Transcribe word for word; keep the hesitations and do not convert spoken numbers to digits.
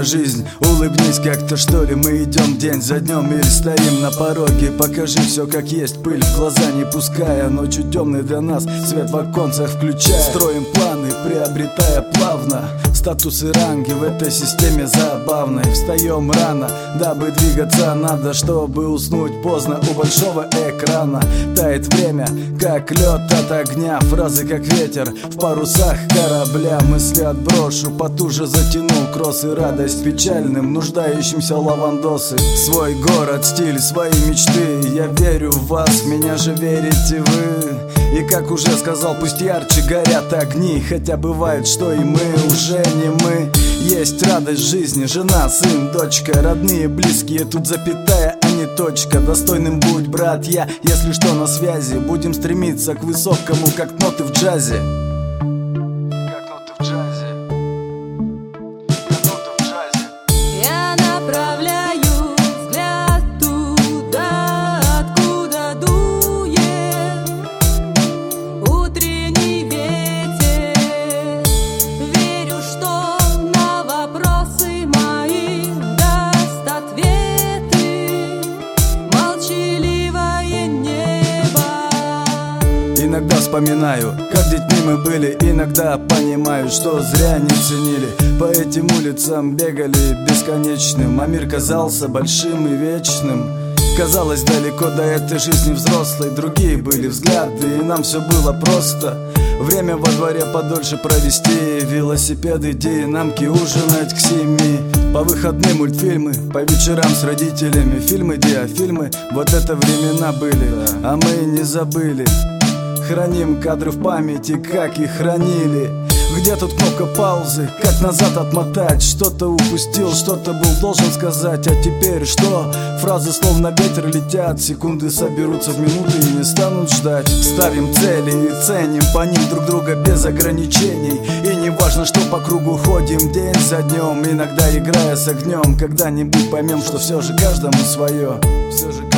жизнь, улыбнись как-то, что ли. Мы идем день за днем или стоим на пороге. Покажи все как есть, пыль в глаза не пуская. Ночью темный для нас, свет в оконцах включая. Строим планы, приобретая плавно статус и ранги в этой системе забавной. Встаем рано, дабы двигаться надо, чтобы уснуть поздно у большого экрана. Тает время, как лед от огня, фразы как ветер в парусах корабля. Мысли отброшу, потуже затяну кросс и радость печальным, нуждающимся лавандосы. Свой город, стиль, свои мечты, я верю в вас, в меня же верите вы. И как уже сказал, пусть ярче горят огни, хотя бывает, что и мы уже не мы. Есть радость жизни, жена, сын, дочка, родные, близкие, тут запятая, а не точка. Достойным будь, брат, я, если что, на связи. Будем стремиться к высокому, как ноты в джазе. Как ноты в джазе. Как ноты в джазе. Я направляю взгляд туда, откуда дует утренний ветер. Верю, что на вопросы мои даст ответы молчаливое небо. Иногда вспоминаю, как детьми мы были, иногда понимаю, что зря не ценили. По этим улицам бегали бесконечным, а мир казался большим и вечным. Казалось, далеко до этой жизни взрослой. Другие были взгляды, и нам все было просто. Время во дворе подольше провести, велосипеды, динамки, ужинать к семи. По выходным мультфильмы, по вечерам с родителями. Фильмы, диафильмы, вот это времена были, а мы не забыли. Храним кадры в памяти, как их хранили. Где тут кнопка паузы, как назад отмотать? Что-то упустил, что-то был должен сказать. А теперь что? Фразы словно ветер летят. Секунды соберутся в минуты и не станут ждать. Ставим цели и ценим по ним друг друга без ограничений. И не важно, что по кругу ходим день за днем, иногда играя с огнем. Когда-нибудь поймем, что все же каждому свое. Все же